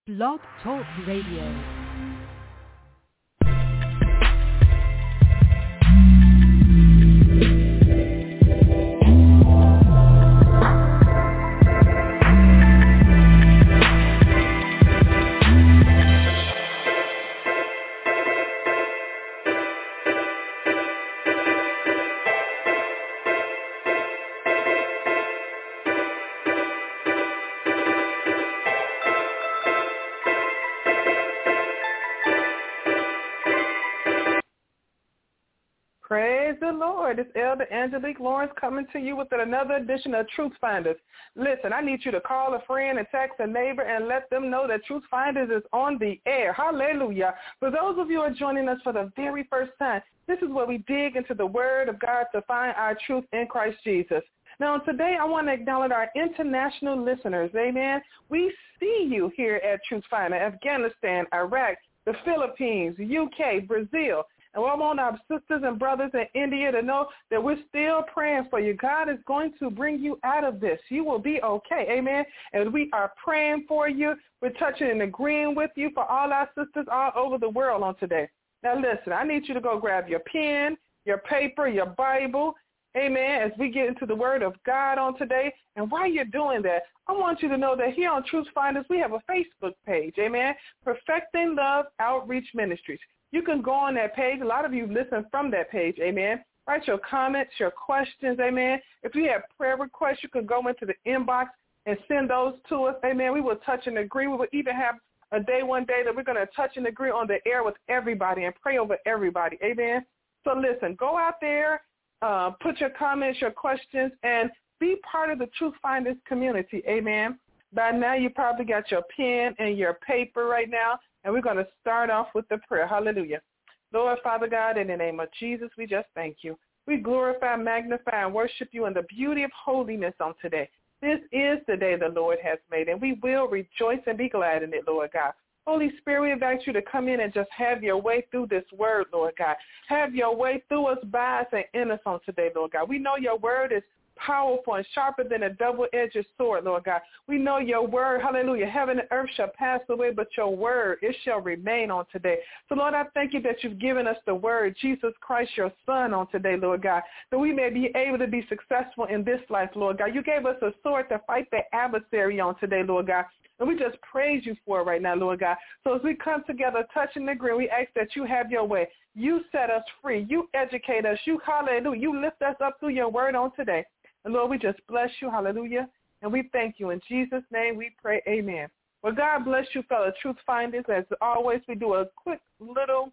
Blog Talk Radio. Praise the Lord. It's Elder Angelique Lawrence coming to you with another edition of Truth Finders. Listen, I need you to call a friend and text a neighbor and let them know that Truth Finders is on the air. Hallelujah. For those of you who are joining us for the very first time, this is where we dig into the Word of God to find our truth in Christ Jesus. Now, today I want to acknowledge our international listeners. Amen. We see you here at Truth Finder, Afghanistan, Iraq, the Philippines, UK, Brazil. And I want our sisters and brothers in India to know that we're still praying for you. God is going to bring you out of this. You will be okay. Amen. And we are praying for you. We're touching and agreeing with you for all our sisters all over the world on today. Now, listen, I need you to go grab your pen, your paper, your Bible. Amen. As we get into the Word of God on today. And while you're doing that, I want you to know that here on Truth Finders, we have a Facebook page. Amen. Perfecting Love Outreach Ministries. You can go on that page. A lot of you listen from that page, amen. Write your comments, your questions, amen. If you have prayer requests, you can go into the inbox and send those to us, amen. We will touch and agree. We will even have a day one day that we're going to touch and agree on the air with everybody and pray over everybody, amen. So listen, go out there, put your comments, your questions, and be part of the Truth Finders community, amen. By now, you probably got your pen and your paper right now. And we're going to start off with the prayer. Hallelujah. Lord, Father God, in the name of Jesus, we just thank you. We glorify, magnify, and worship you in the beauty of holiness on today. This is the day the Lord has made, and we will rejoice and be glad in it, Lord God. Holy Spirit, we invite you to come in and just have your way through this word, Lord God. Have your way through us, by us, and in us on today, Lord God. We know your word is powerful and sharper than a double-edged sword, Lord God. We know your word, hallelujah. Heaven and earth shall pass away, but your word, it shall remain on today. So, Lord, I thank you that you've given us the word, Jesus Christ, your son, on today, Lord God, that we may be able to be successful in this life, Lord God. You gave us a sword to fight the adversary on today, Lord God. And we just praise you for it right now, Lord God. So as we come together, touch and agree, we ask that you have your way. You set us free. You educate us. You, hallelujah, you lift us up through your word on today. And, Lord, we just bless you, hallelujah, and we thank you. In Jesus' name we pray, amen. Well, God bless you, fellow Truth Finders. As always, we do a quick little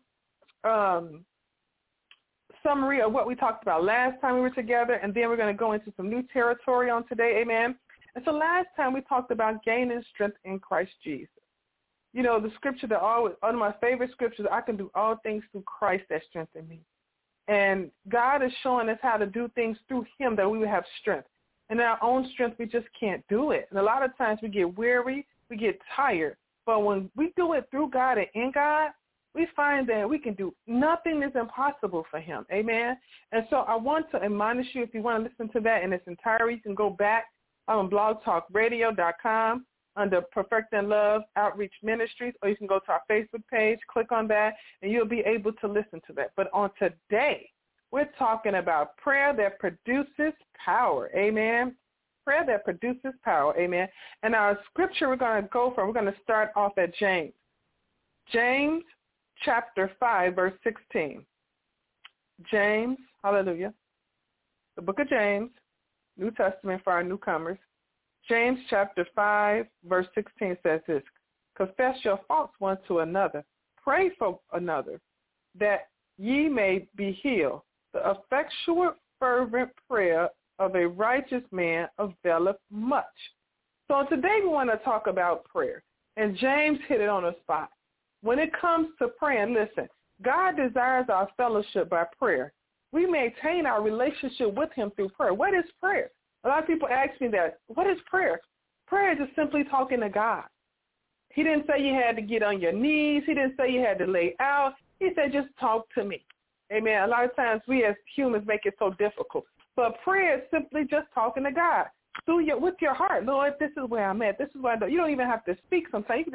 summary of what we talked about last time we were together, and then we're going to go into some new territory on today, amen. And so last time we talked about gaining strength in Christ Jesus. You know, the scripture that always, one of my favorite scriptures, I can do all things through Christ that strengthens me. And God is showing us how to do things through him that we would have strength. And in our own strength, we just can't do it. And a lot of times we get weary, we get tired. But when we do it through God and in God, we find that we can do nothing is impossible for him. Amen. And so I want to admonish you, if you want to listen to that in its entirety, you can go back on blogtalkradio.com under Perfecting Love Outreach Ministries, or you can go to our Facebook page, click on that, and you'll be able to listen to that. But on today, we're talking about prayer that produces power, amen? Prayer that produces power, amen? And our scripture we're going to start off at James. James chapter 5, verse 16. James, hallelujah, the book of James, New Testament for our newcomers. James chapter 5, verse 16 says this, confess your faults one to another, pray for another, that ye may be healed. The effectual fervent prayer of a righteous man availeth much. So today we want to talk about prayer, and James hit it on the spot. When it comes to praying, listen, God desires our fellowship by prayer. We maintain our relationship with him through prayer. What is prayer? A lot of people ask me that, what is prayer? Prayer is just simply talking to God. He didn't say you had to get on your knees. He didn't say you had to lay out. He said just talk to me. Amen. A lot of times we as humans make it so difficult. But prayer is simply just talking to God with your heart. Lord, this is where I'm at. This is what I do. You don't even have to speak sometimes. You can just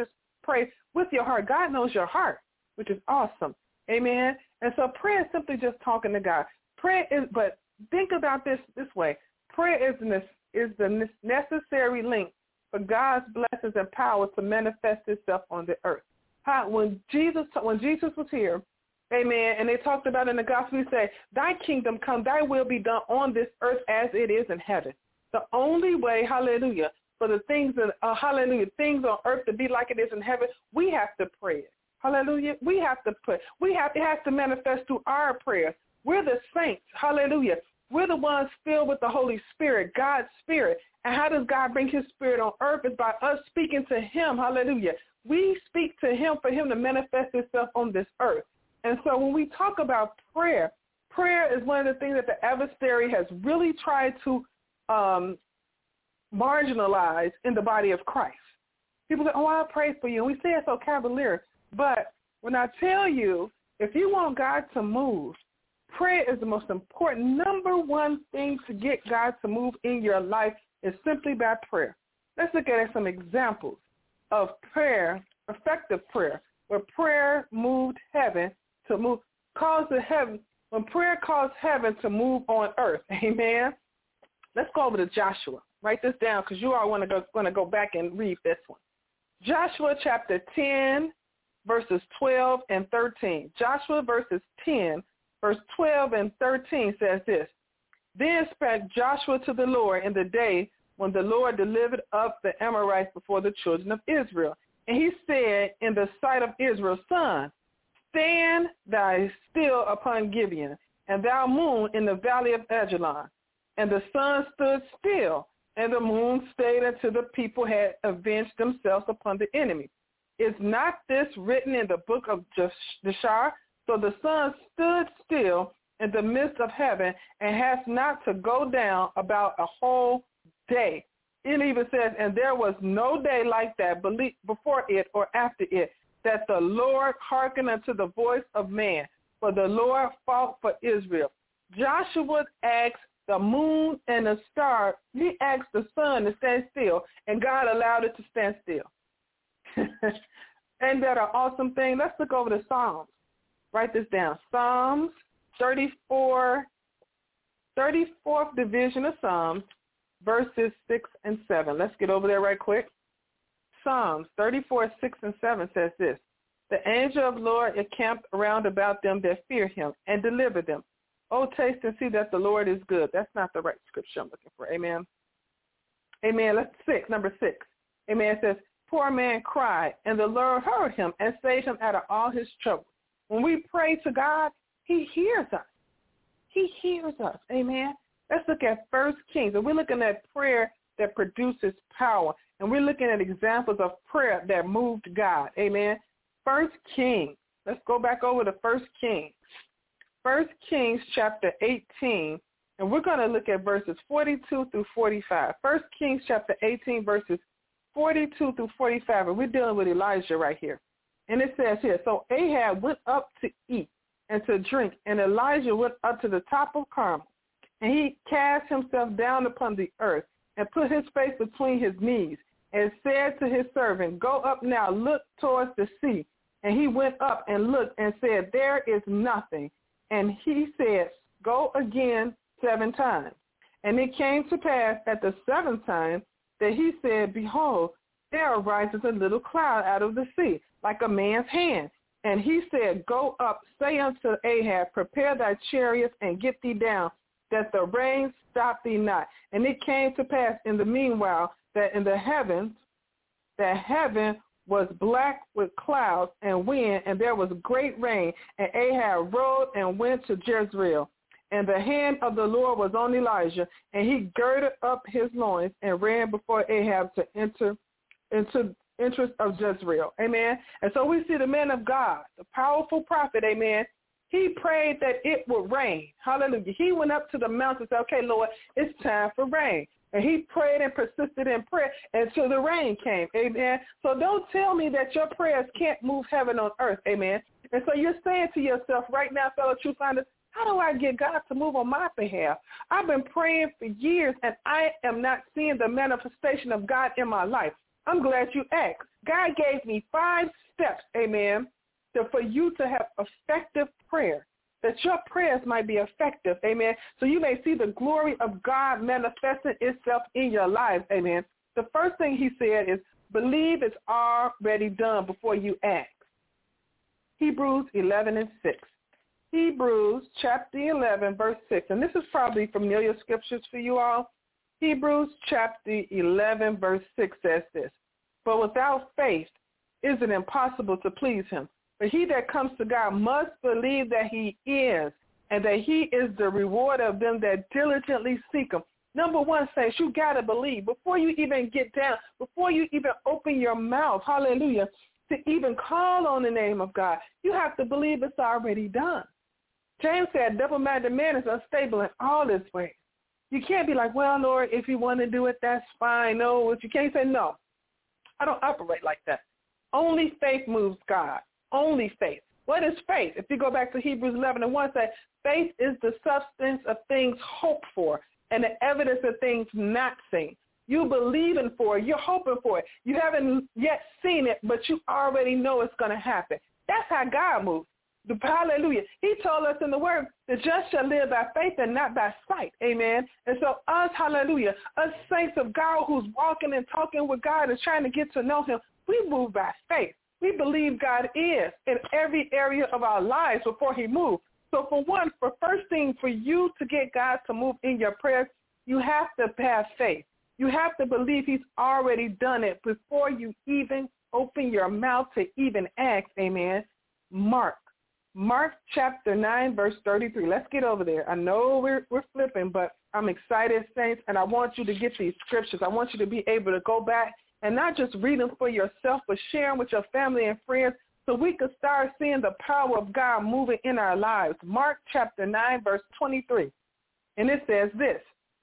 pray with your heart. God knows your heart, which is awesome. Amen. And so prayer is simply just talking to God. Prayer is, but think about this way. Prayer is the necessary link for God's blessings and power to manifest itself on the earth. When Jesus was here, amen, and they talked about in the gospel, he said, thy kingdom come, thy will be done on this earth as it is in heaven. The only way, hallelujah, for the things, things on earth to be like it is in heaven, we have to pray. Hallelujah. We have to pray. It has to manifest through our prayers. We're the saints. Hallelujah. We're the ones filled with the Holy Spirit, God's Spirit. And how does God bring his Spirit on earth? Is by us speaking to him. Hallelujah. We speak to him for him to manifest himself on this earth. And so when we talk about prayer, prayer is one of the things that the adversary has really tried to marginalize in the body of Christ. People say, oh, I'll pray for you. And we say it so cavalier. But when I tell you, if you want God to move, prayer is the most important. Number one thing to get God to move in your life is simply by prayer. Let's look at some examples of prayer, effective prayer, where prayer moved heaven to move, when prayer caused heaven to move on earth. Amen. Let's go over to Joshua. Write this down because you are going to go back and read this one. Joshua chapter 10, verses 12 and 13. Joshua verses 10, verse 12 and 13 says this. Then spake Joshua to the Lord in the day when the Lord delivered up the Amorites before the children of Israel. And he said in the sight of Israel's son, stand thou still upon Gibeon, and thou moon in the valley of Ajalon. And the sun stood still, and the moon stayed until the people had avenged themselves upon the enemy. Is not this written in the book of Jashar? So the sun stood still in the midst of heaven and has not to go down about a whole day. It even says, and there was no day like that before it or after it, that the Lord hearkened unto the voice of man, for the Lord fought for Israel. Joshua asked the moon and the star, he asked the sun to stand still, and God allowed it to stand still. Ain't that an awesome thing? Let's look over the Psalms. Write this down. Psalms 34, 34th division of Psalms, verses 6 and 7. Let's get over there right quick. Psalms 34, 6 and 7 says this. The angel of the Lord encamped around about them that fear him and deliver them. Oh, taste and see that the Lord is good. That's not the right scripture I'm looking for. Amen. Amen. Number 6. Amen. It says, poor man cried, and the Lord heard him and saved him out of all his trouble. When we pray to God, he hears us. He hears us. Amen. Let's look at 1 Kings. And we're looking at prayer that produces power. And we're looking at examples of prayer that moved God. Amen. 1 Kings. Let's go back over to 1 Kings. 1 Kings chapter 18. And we're going to look at verses 42 through 45. 1 Kings chapter 18, verses 42 through 45. And we're dealing with Elijah right here. And it says here, so Ahab went up to eat and to drink, and Elijah went up to the top of Carmel. And he cast himself down upon the earth and put his face between his knees and said to his servant, go up now, look towards the sea. And he went up and looked and said, there is nothing. And he said, go again 7 times. And it came to pass at the 7th time that he said, behold, there arises a little cloud out of the sea, like a man's hand. And he said, go up, say unto Ahab, prepare thy chariots and get thee down, that the rain stop thee not. And it came to pass in the meanwhile that in the heavens, the heaven was black with clouds and wind, and there was great rain. And Ahab rode and went to Jezreel. And the hand of the Lord was on Elijah, and he girded up his loins and ran before Ahab to enter into interest of Jezreel. Amen. And so we see the man of God, the powerful prophet, amen. He prayed that it would rain. Hallelujah. He went up to the mountain and said, okay, Lord, it's time for rain. And he prayed and persisted in prayer until the rain came. Amen. So don't tell me that your prayers can't move heaven on earth. Amen. And so you're saying to yourself right now, fellow truth finders, how do I get God to move on my behalf? I've been praying for years, and I am not seeing the manifestation of God in my life. I'm glad you asked, God gave me 5 steps, amen, for you to have effective prayer, that your prayers might be effective, amen, so you may see the glory of God manifesting itself in your life, amen. The first thing he said is, believe it's already done before you ask. Hebrews 11:6. Hebrews chapter 11, verse 6. And this is probably familiar scriptures for you all. Hebrews chapter 11, verse 6 says this. But without faith is it impossible to please him. For he that comes to God must believe that he is, and that he is the rewarder of them that diligently seek him. Number one, saints, you got to believe. Before you even get down, before you even open your mouth, hallelujah, to even call on the name of God, you have to believe it's already done. James said, double-minded man is unstable in all his ways. You can't be like, well, Lord, if you want to do it, that's fine. No, if you can't say no. I don't operate like that. Only faith moves God. Only faith. What is faith? If you go back to Hebrews 11:1, say, faith is the substance of things hoped for and the evidence of things not seen. You believing for it. You're hoping for it. You haven't yet seen it, but you already know it's going to happen. That's how God moves. Hallelujah. He told us in the word, the just shall live by faith and not by sight. Amen. And so us, hallelujah, us saints of God who's walking and talking with God and trying to get to know him, we move by faith. We believe God is in every area of our lives before he moves. So for first thing, for you to get God to move in your prayers, you have to have faith. You have to believe he's already done it before you even open your mouth to even ask. Amen. Mark chapter 9, verse 33. Let's get over there. I know we're flipping, but I'm excited, saints, and I want you to get these scriptures. I want you to be able to go back and not just read them for yourself, but share them with your family and friends so we could start seeing the power of God moving in our lives. Mark chapter 9, verse 23. And it says this.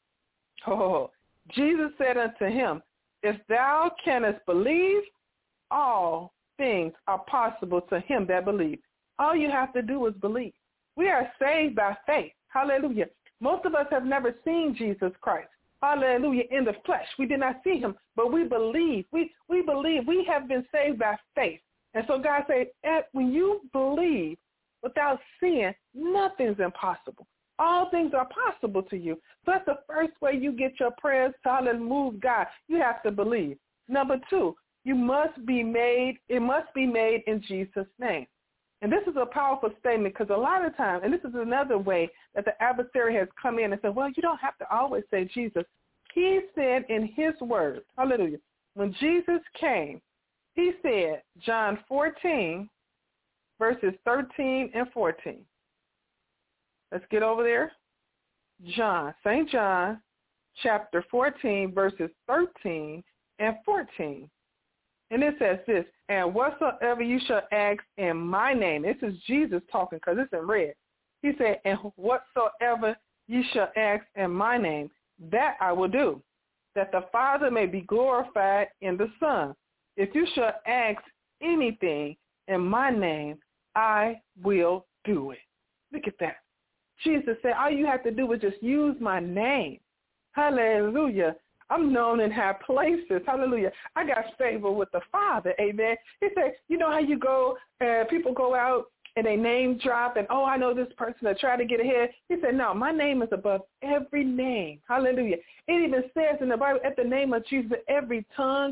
Jesus said unto him, if thou canst believe, all things are possible to him that believes. All you have to do is believe. We are saved by faith. Hallelujah. Most of us have never seen Jesus Christ. Hallelujah. In the flesh. We did not see him, but we believe. We believe. We have been saved by faith. And so God said, when you believe without seeing, nothing's impossible. All things are possible to you. So that's the first way you get your prayers to move God. You have to believe. Number 2, it must be made in Jesus' name. And this is a powerful statement because a lot of times, and this is another way that the adversary has come in and said, well, you don't have to always say Jesus. He said in his word, hallelujah, when Jesus came, he said, John 14, verses 13 and 14. Let's get over there. St. John, chapter 14, verses 13 and 14. And it says this, and whatsoever you shall ask in my name. This is Jesus talking because it's in red. He said, and whatsoever you shall ask in my name, that I will do, that the Father may be glorified in the Son. If you shall ask anything in my name, I will do it. Look at that. Jesus said, all you have to do is just use my name. Hallelujah. I'm known in high places. Hallelujah. I got favor with the Father. Amen. He said, you know how you go, people go out and they name drop and, oh, I know this person that tried to get ahead. He said, no, my name is above every name. Hallelujah. It even says in the Bible, at the name of Jesus, every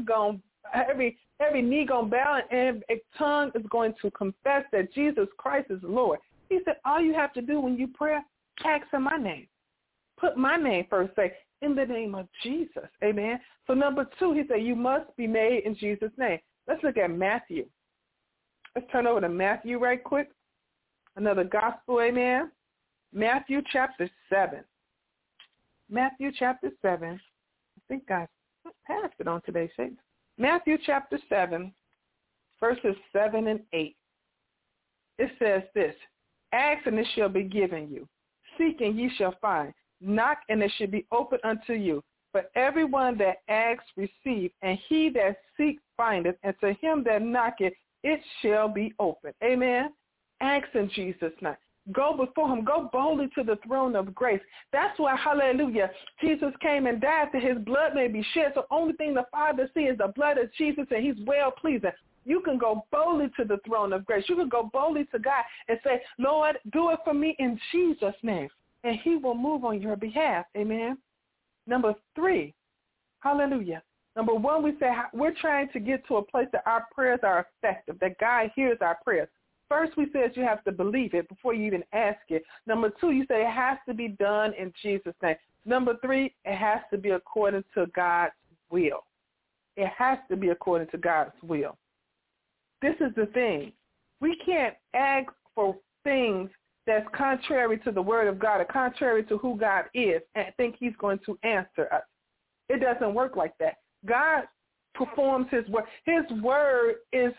knee gonna bow and every tongue is going to confess that Jesus Christ is Lord. He said, all you have to do when you pray, ask in my name. Put my name first. Say, in the name of Jesus. Amen. So number 2, he said, you must be made in Jesus' name. Let's look at Matthew. Let's turn over to Matthew right quick. Another gospel, amen. Matthew chapter 7. Matthew chapter 7. I think I passed it on today, Shakes. Matthew chapter 7, verses 7 and 8. It says this, ask and it shall be given you. Seek and ye shall find. Knock and it shall be opened unto you. For everyone that asks receive, and he that seeks findeth, and to him that knocketh it shall be opened. Amen. Ask in Jesus' name. Go before him. Go boldly to the throne of grace. That's why, hallelujah, Jesus came and died that his blood may be shed. So only thing the Father sees is the blood of Jesus, and he's well-pleasing. You can go boldly to the throne of grace. You can go boldly to God and say, Lord, do it for me in Jesus' name. And he will move on your behalf. Amen. Number 3, hallelujah. Number 1, we say we're trying to get to a place that our prayers are effective, that God hears our prayers. First, we said you have to believe it before you even ask it. Number 2, you say it has to be done in Jesus' name. Number 3, it has to be according to God's will. It has to be according to God's will. This is the thing. We can't ask for things that's contrary to the word of God or contrary to who God is and think he's going to answer us. It doesn't work like that. God performs his word. His word is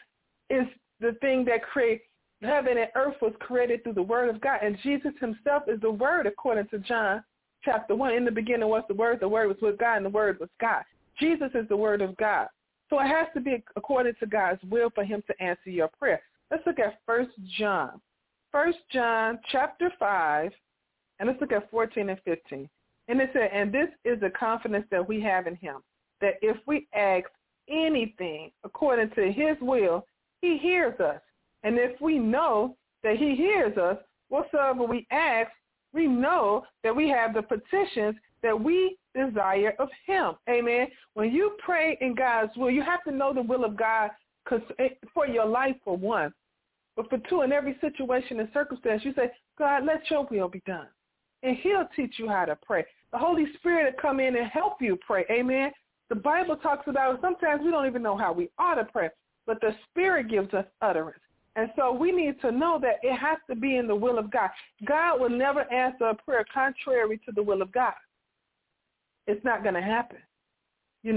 the thing that creates heaven and earth, was created through the word of God. And Jesus himself is the word, according to John chapter 1. In the beginning was the word was with God, and the word was God. Jesus is the word of God. So it has to be according to God's will for him to answer your prayer. Let's look at 1 John. 1 John chapter 5, and let's look at 14 and 15. And it said, and this is the confidence that we have in him, that if we ask anything according to his will, he hears us. And if we know that he hears us, whatsoever we ask, we know that we have the petitions that we desire of him. Amen. When you pray in God's will, you have to know the will of God for your life, for one. But for 2, in every situation and circumstance, you say, God, let your will be done. And he'll teach you how to pray. The Holy Spirit will come in and help you pray. Amen. The Bible talks about sometimes we don't even know how we ought to pray, but the Spirit gives us utterance. And so we need to know that it has to be in the will of God. God will never answer a prayer contrary to the will of God. It's not going to happen. It's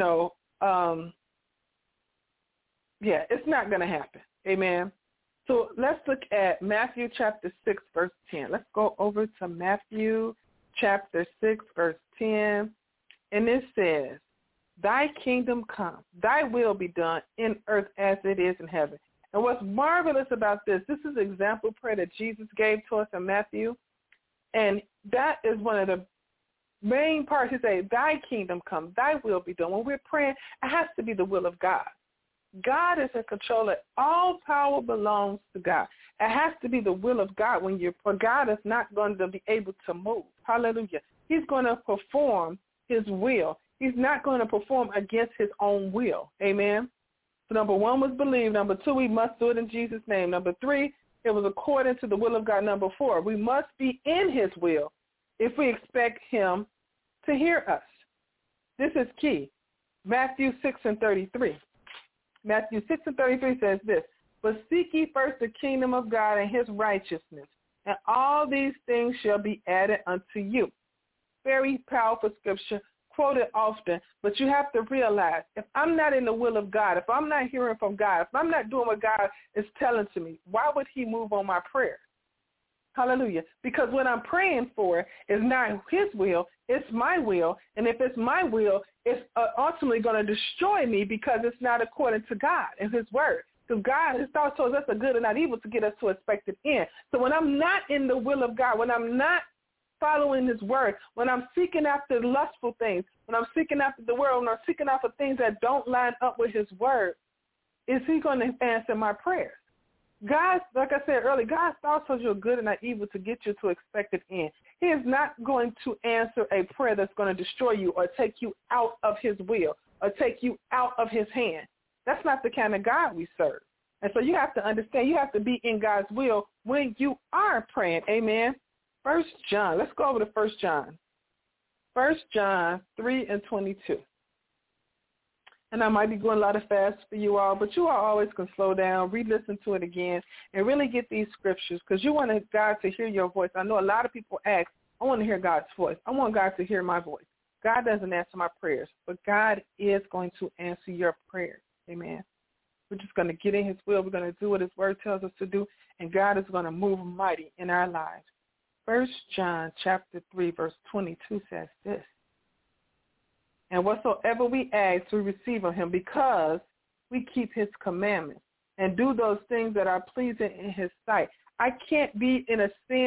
not going to happen. Amen. So let's look at Matthew chapter 6, verse 10. Let's go over to Matthew chapter 6, verse 10. And it says, thy kingdom come, thy will be done in earth as it is in heaven. And what's marvelous about this is example prayer that Jesus gave to us in Matthew. And that is one of the main parts. He said, thy kingdom come, thy will be done. When we're praying, it has to be the will of God. God is in control. All power belongs to God. It has to be the will of God for God is not going to be able to move. Hallelujah. He's going to perform his will. He's not going to perform against his own will. Amen. So number 1 was believe. Number 2, we must do it in Jesus' name. Number 3, it was according to the will of God. Number 4, we must be in his will if we expect him to hear us. This is key. Matthew 6 and 33. Matthew 6 and 33 says this, but seek ye first the kingdom of God and his righteousness, and all these things shall be added unto you. Very powerful scripture, quoted often, but you have to realize, if I'm not in the will of God, if I'm not hearing from God, if I'm not doing what God is telling to me, why would he move on my prayer? Hallelujah. Because what I'm praying for is not his will, it's my will. And if it's my will, it's ultimately going to destroy me because it's not according to God and his word. Because God, his thoughts towards us are good and not evil to get us to expected end. So when I'm not in the will of God, when I'm not following his word, when I'm seeking after lustful things, when I'm seeking after the world, when I'm seeking after things that don't line up with his word, is he going to answer my prayers? God, like I said earlier, God's thoughts towards you are good and not evil to get you to expected end. He is not going to answer a prayer that's going to destroy you or take you out of his will or take you out of his hand. That's not the kind of God we serve. And so you have to understand, you have to be in God's will when you are praying. Amen. 1 John, let's go over to 1 John. 1 John 3 and 22. And I might be going a lot of fast for you all, but you all always can slow down, re-listen to it again, and really get these scriptures because you want God to hear your voice. I know a lot of people ask, I want to hear God's voice. I want God to hear my voice. God doesn't answer my prayers, but God is going to answer your prayers. Amen. We're just going to get in his will. We're going to do what his word tells us to do, and God is going to move mighty in our lives. 1 John chapter 3, verse 22 says this. And whatsoever we ask, we receive of him because we keep his commandments and do those things that are pleasing in his sight. I can't be in a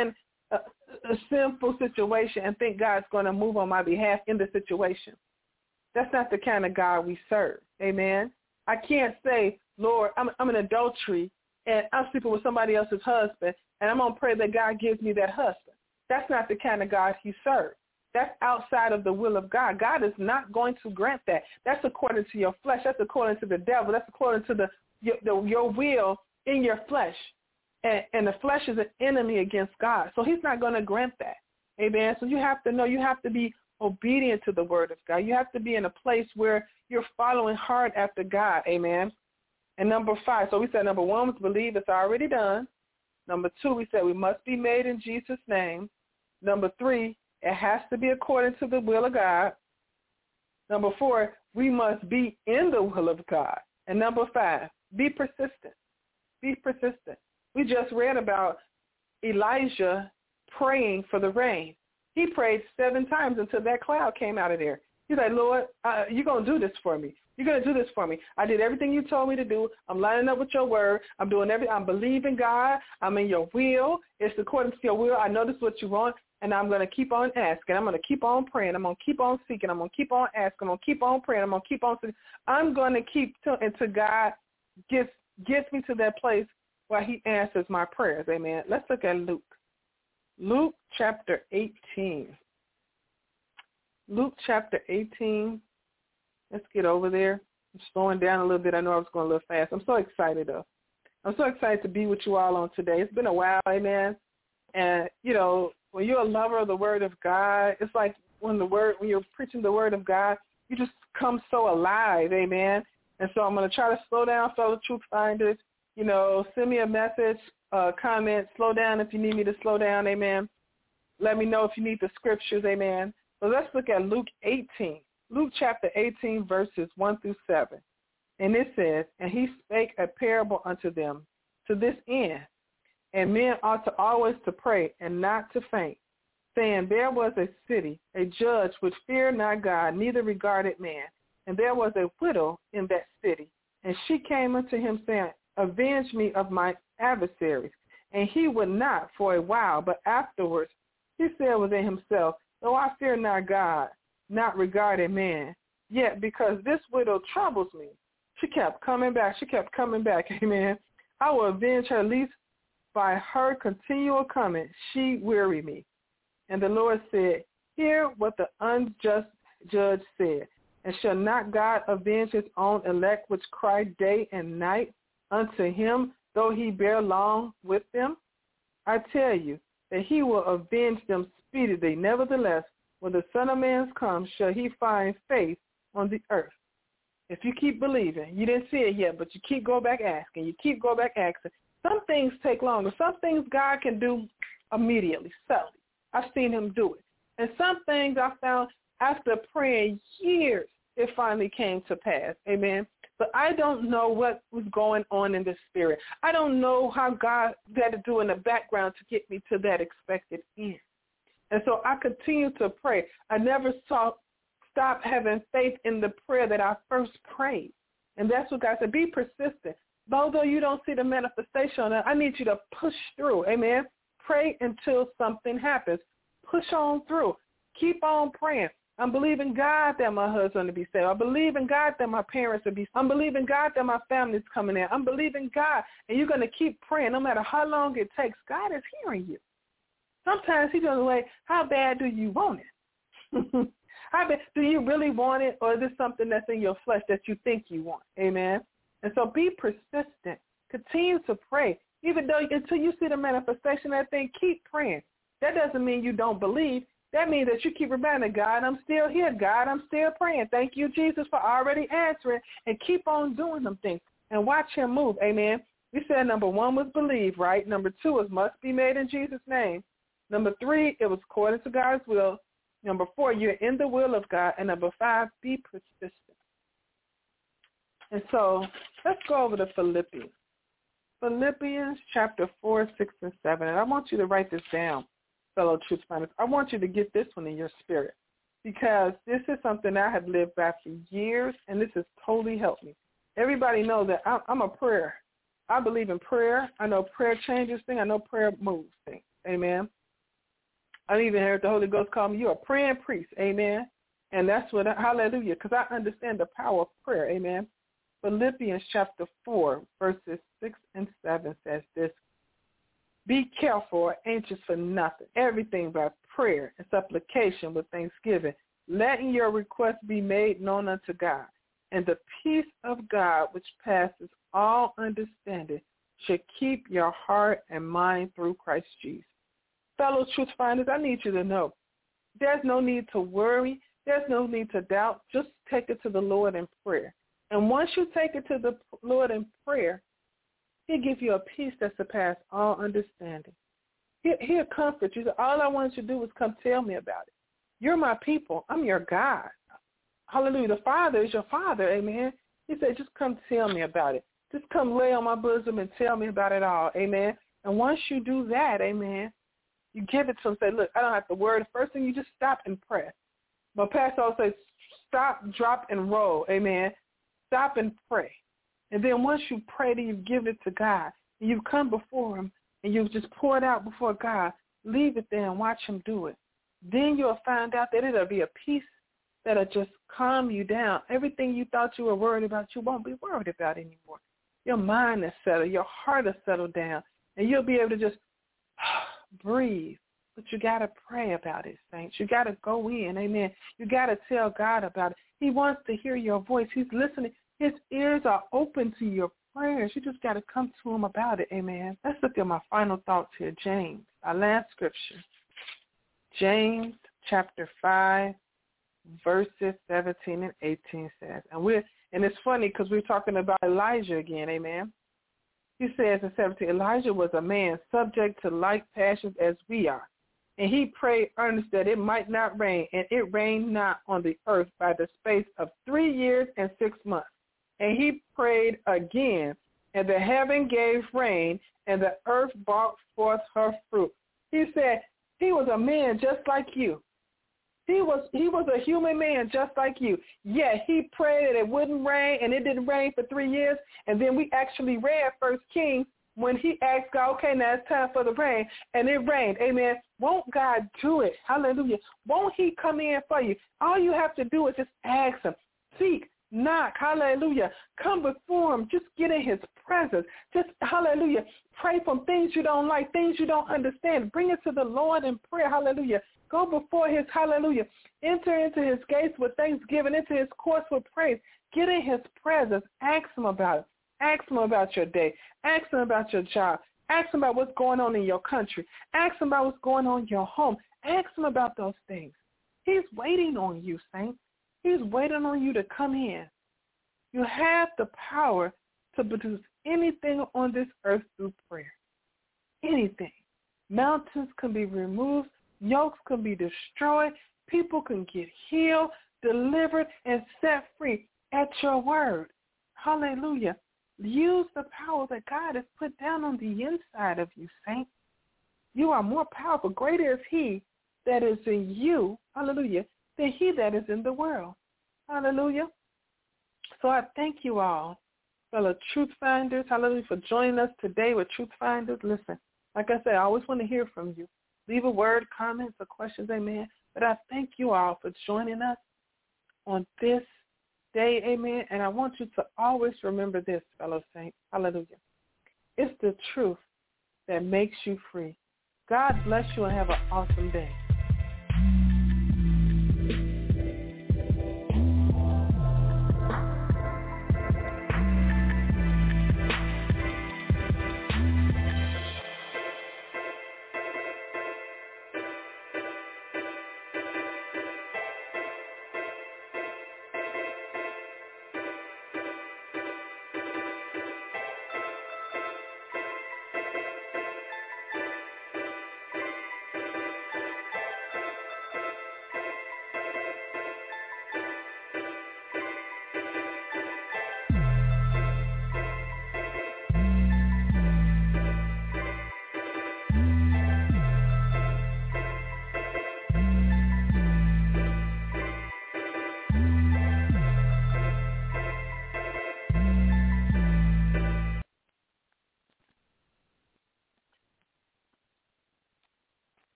sinful situation and think God's going to move on my behalf in the situation. That's not the kind of God we serve. Amen. I can't say, Lord, I'm in adultery and I'm sleeping with somebody else's husband, and I'm going to pray that God gives me that husband. That's not the kind of God he serves. That's outside of the will of God. God is not going to grant that. That's according to your flesh. That's according to the devil. That's according to your will in your flesh. And the flesh is an enemy against God. So he's not going to grant that. Amen. So you have to know, you have to be obedient to the word of God. You have to be in a place where you're following hard after God. Amen. And number 5, so we said number 1 was believe it's already done. Number 2, we said we must be made in Jesus' name. Number 3, it has to be according to the will of God. Number 4, we must be in the will of God. And number 5, be persistent. Be persistent. We just read about Elijah praying for the rain. He prayed 7 times until that cloud came out of there. He's like, Lord, you're going to do this for me. You're going to do this for me. I did everything you told me to do. I'm lining up with your word. I'm doing everything. I'm believing God. I'm in your will. It's according to your will. I know this is what you want, and I'm going to keep on asking. I'm going to keep on praying. I'm going to keep on seeking. I'm going to keep on asking. I'm going to keep on praying. I'm going to keep on seeking. I'm going to keep until God gets me to that place where he answers my prayers. Amen. Let's look at Luke. Luke chapter 18. Luke chapter 18. Let's get over there. I'm slowing down a little bit. I know I was going a little fast. I'm so excited, though. I'm so excited to be with you all on today. It's been a while, amen. And, you know, when you're a lover of the word of God, it's like when you're preaching the word of God, you just come so alive, amen. And so I'm going to try to slow down, fellow truth finders. You know, send me a message, comment, slow down if you need me to slow down, amen. Let me know if you need the scriptures, amen. So let's look at Luke 18. Luke chapter 18, verses 1 through 7. And it says, and he spake a parable unto them to this end, and men ought to always to pray and not to faint, saying, there was a city, a judge which feared not God, neither regarded man. And there was a widow in that city, and she came unto him, saying, avenge me of my adversaries. And he would not for a while, but afterwards he said within himself, though I fear not God, not regarding man, yet because this widow troubles me, she kept coming back, amen. I will avenge her, least by her continual coming, she weary me. And the Lord said, hear what the unjust judge said, and shall not God avenge his own elect, which cry day and night unto him, though he bear long with them? I tell you that he will avenge them speedily. Nevertheless, when the Son of Man comes, shall he find faith on the earth? If you keep believing, you didn't see it yet, but you keep going back asking, some things take longer. Some things God can do immediately, suddenly. I've seen him do it. And some things I found after praying years, it finally came to pass. Amen. But I don't know what was going on in the spirit. I don't know how God had to do in the background to get me to that expected end. And so I continue to pray. I never stop having faith in the prayer that I first prayed. And that's what God said, be persistent. Although you don't see the manifestation on it, I need you to push through. Amen. Pray until something happens. Push on through. Keep on praying. I'm believing God that my husband will be saved. I believe in God that my parents will be saved. I'm believing God that my family's coming in. I'm believing God. And you're going to keep praying no matter how long it takes. God is hearing you. Sometimes he doesn't wait, how bad do you want it? How bad, do you really want it, or is this something that's in your flesh that you think you want? Amen. And so be persistent. Continue to pray. Even though until you see the manifestation of that thing, keep praying. That doesn't mean you don't believe. That means that you keep reminding God, I'm still here. God, I'm still praying. Thank you, Jesus, for already answering, and keep on doing them things and watch him move. Amen. We said number 1 was believe, right? Number 2 was must be made in Jesus' name. Number 3, it was according to God's will. Number 4, you're in the will of God. And number 5, be persistent. And so let's go over to Philippians. Philippians chapter 4, 6, and 7. And I want you to write this down, fellow truth finders. I want you to get this one in your spirit, because this is something I have lived by for years, and this has totally helped me. Everybody knows that I'm a prayer I believe in prayer. I know prayer changes things. I know prayer moves things. Amen. I even heard the Holy Ghost call me, you're a praying priest. Amen. And that's what, hallelujah, because I understand the power of prayer. Amen. Philippians chapter 4, verses 6 and 7 says this: be careful or anxious for nothing. Everything by prayer and supplication with thanksgiving. Letting your requests be made known unto God. And the peace of God, which passes all understanding, should keep your heart and mind through Christ Jesus. Fellow truth finders, I need you to know there's no need to worry. There's no need to doubt. Just take it to the Lord in prayer. And once you take it to the Lord in prayer, He'll give you a peace that surpasses all understanding. He'll comfort you. All I want you to do is come tell me about it. You're my people. I'm your God. Hallelujah. The Father is your Father. Amen. He said, just come tell me about it. Just come lay on my bosom and tell me about it all. Amen. And once you do that, amen, you give it to him. Say, look, I don't have to worry. The first thing, you just stop and pray. My pastor always says, stop, drop, and roll. Amen. Stop and pray. And then once you pray, then you give it to God. And you come before him, and you just pour it out before God. Leave it there and watch him do it. Then you'll find out that it'll be a peace that'll just calm you down. Everything you thought you were worried about, you won't be worried about anymore. Your mind is settled. Your heart is settled down. And you'll be able to just breathe. But you got to pray about it, saints. You got to go in, amen. You got to tell God about it. He wants to hear your voice. He's listening. His ears are open to your prayers. You just got to come to him about it, amen. Let's look at my final thoughts here. James, our last scripture. James chapter 5, verses 17 and 18 says, and it's funny because we're talking about Elijah again, amen. He says in 17, Elijah was a man subject to like passions as we are. And he prayed earnestly that it might not rain, and it rained not on the earth by the space of 3 years and 6 months. And he prayed again, and the heaven gave rain, and the earth brought forth her fruit. He said he was a man just like you. He was a human man just like you. Yeah, he prayed that it wouldn't rain, and it didn't rain for 3 years. And then we actually read 1 Kings when he asked God, okay, now it's time for the rain, and it rained. Amen. Won't God do it? Hallelujah. Won't he come in for you? All you have to do is just ask him. Seek, knock, hallelujah. Come before him. Just get in his presence. Just, hallelujah, pray from things you don't like, things you don't understand. Bring it to the Lord in prayer, hallelujah. Go before his, hallelujah. Enter into his gates with thanksgiving, into his courts with praise. Get in his presence. Ask him about it. Ask him about your day. Ask him about your job. Ask him about what's going on in your country. Ask him about what's going on in your home. Ask him about those things. He's waiting on you, saints. He's waiting on you to come in. You have the power to produce anything on this earth through prayer. Anything. Mountains can be removed. Yokes can be destroyed. People can get healed, delivered, and set free at your word. Hallelujah. Use the power that God has put down on the inside of you, saints. You are more powerful. Greater is he that is in you, hallelujah, than he that is in the world. Hallelujah. So I thank you all, fellow truth finders, hallelujah, for joining us today with Truth Finders. Listen, like I said, I always want to hear from you. Leave a word, comments, or questions, amen. But I thank you all for joining us on this day, amen. And I want you to always remember this, fellow saints, hallelujah. It's the truth that makes you free. God bless you and have an awesome day.